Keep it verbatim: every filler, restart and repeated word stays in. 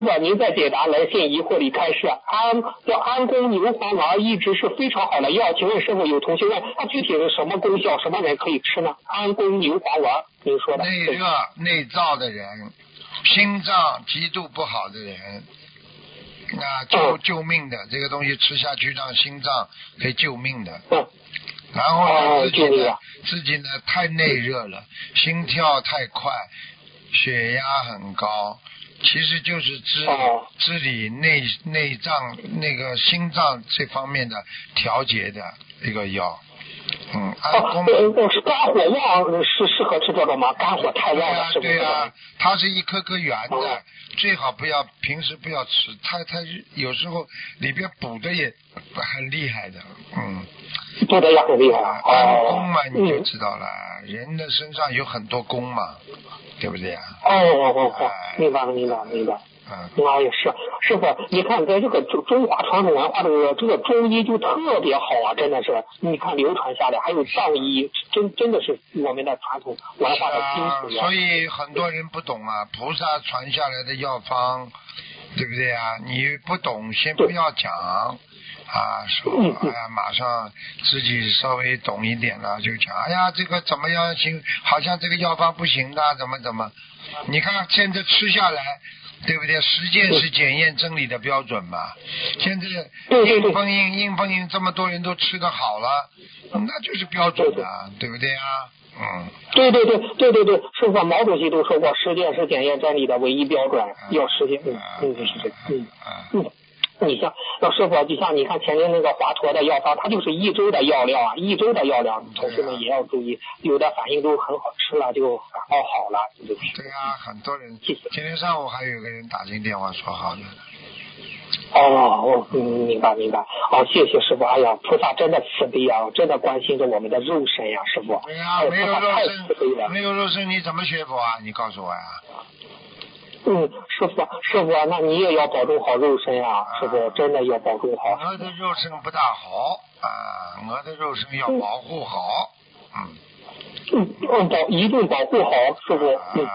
您在解答来信疑惑里开示，安叫安宫牛黄丸一直是非常好的药，请问师傅有同学问，它具体是什么功效，什么人可以吃呢？安宫牛黄丸，您说的。 内热内燥的人，心脏极度不好的人，那救救命的这个东西吃下去，让心脏可以救命的。 嗯。 然后呢，自己呢， 哦、 自己呢太内热了，心跳太快，血压很高，其实就是治、哦、治理内内脏那个心脏这方面的调节的一个药。嗯，安宫哦，是肝火旺是适合吃这个吗？肝火太旺了，是不是？ 对啊，它是一颗颗圆的，哦、最好不要平时不要吃，它它有时候里边补的也很厉害的，嗯。 补的也很厉害。 安宫嘛，你就知道了，嗯、人的身上有很多宫嘛，对不对呀？ 哦哦哦哦，明白了，明白了，明白。 嗯， 啊也是，师傅，你看在这个中中华传统文化这个这个中医就特别好啊，真的是，你看流传下来，还有藏医，真真的是我们的传统文化的精髓、 啊。所以很多人不懂啊，菩萨传下来的药方，对不对啊？你不懂，先不要讲。啊，说哎呀，马上自己稍微懂一点了，就讲哎呀，这个怎么样行？好像这个药方不行的，怎么怎么？你看现在吃下来，对不对？实践是检验真理的标准嘛。现在硬封印硬封印这么多人都吃得好了，那就是标准的，对不对啊？嗯。 对对对对对对，师傅毛主席都说过，实践是检验真理的唯一标准，要实践。嗯嗯是这嗯嗯。你像老师傅，就像你看前面那个华佗的药方，它就是一周的药量啊，一周的药量，同学们也要注意，有的反应都很好，吃了就感冒好了，对不对？ 对啊，很多人。今天上午还有个人打进电话说好的。 哦，我、嗯、明白明白。哦，谢谢师傅。哎呀，菩萨真的慈悲啊，真的关心着我们的肉身呀、啊，师傅。 对呀、啊，没有肉身，没有肉身你怎么学佛啊？你告诉我呀。 嗯，师傅，师傅，那你也要保重好肉身啊，师傅，真的要保重好。 我的肉身不大好啊，我的肉身要保护好。嗯。 嗯嗯，保一定保护好，师傅。嗯。